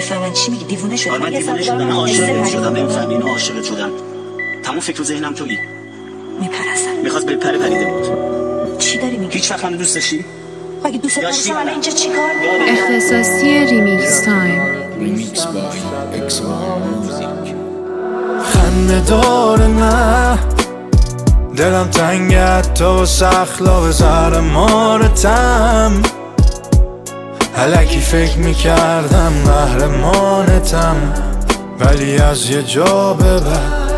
نمیفهمن چی میگی. دیوونه شدی؟ من دیوونه شدم، من عاشقت شدم. نمیفهمی؟ اینو عاشقت شدم. تمام فکر و ذهنم تویی. میپرستم. میخواست بپره پریده بود. چی داری میگی؟ هیچ وقت منو دوست داشتی؟ اگه دوست داشتم الان اینجا چیکار می‌کنی؟ اختصاصی ریمیکس تایم. ریمیکس بای اکسوان موزیک. خنده داره نه دلم تنگت تو سخلا زهر مارتم، الکی فکر میکردم قهرمانتم، ولی از یه جا به بعد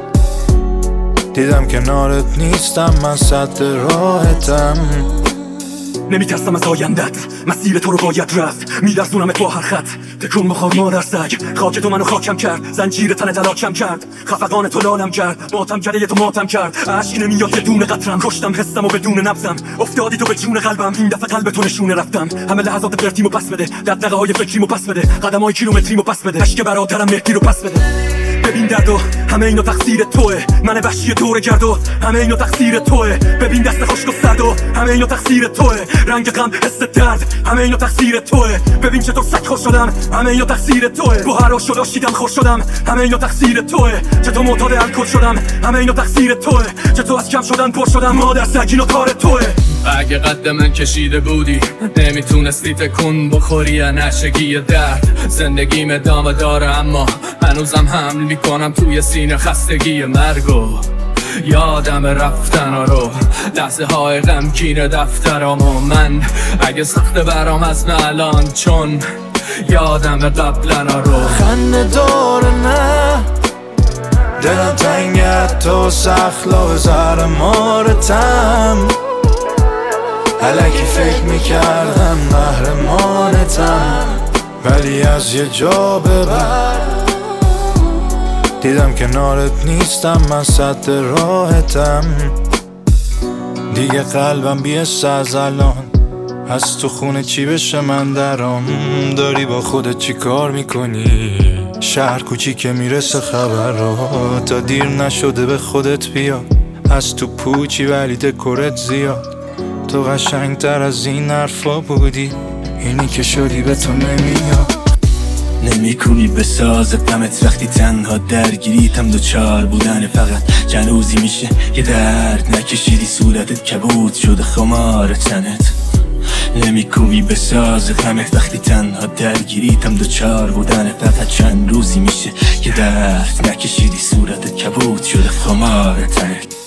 دیدم کنارت نیستم، من سد راحتم. نمیترسم از آیندت، مسیر تو رو باید رفت، میلرزونمت با هر خط، تکون بخواد مادر سگ، خاک تو منو خاکم کرد، زنجیر تن تلاکم کرد، خفقان تو لالم کرد، ماتم کرده تو ماتم کرد، عشق نمیاد یه دونه قطرم، کشتم حسم و بدون نبضم، افتادی تو به جون قلبم، این دفعه قلب تو نشونه رفتم، همه لحظات پرتیمو پس بده، دغدغه های فکریمو پس بده، قدمای کیلومتریمو پس بده، عشق برادرم مهدی رو پس بده. ببین دردو همه اینو تقصیر توه، من وحشی دور گردو همه اینو تقصیر توه، ببین دست خشک و سردو همه اینو تقصیر توه، رنگ غم حس درد همه اینو تقصیر توه، ببین چطور سگ خوش شدم همه اینو تقصیر توه، با هر آش و داشتیدم خوش شدم همه اینو تقصیر توه، چطور معتاد الکل شدم همه اینو تقصیر توه، چطور از کم شدن پر شدم مادر سگ اینو کار توه. اگه قد من کشیده بودی نمیتونستی تکون بخوری یا نشگی درد، زندگیم ادامه داره اما هنوزم حمل میکنم توی سینه خستگی مرگو، یادم رفتن رو لحظه های غمگین دفترم و من اگه سخته برام از الان چون یادم قبلا رو. خنده داره نه دلم تنگت تو سخلا زهر مارتم، الکی فکر میکردم قهرمانتم، ولی از یه جا به بعد دیدم کنارت نیستم، من سد راحتم، دیگه قلبم بیسته از الان، از تو خونه چی بشه من درام، داری با خودت چی کار میکنی؟ شهر کوچیکه میرسه خبر رو، تا دیر نشده به خودت بیا، از تو پوچی ولی دکورت زیاد، تو قشنگتر از این حرفا بودی، اینی که شدی به تو نمیاد. نمیکنی به ساز غمت وقتی تنها درگیریتم دوچار بودن فقط چند روزی میشه یه درد نکشیدی، صورتت کبود شده خمار تنت. نمیکنی به ساز غمت وقتی تنها درگیریتم دوچار بودن فقط چند روزی میشه یه درد نکشیدی، صورتت کبود شده خمار تنت.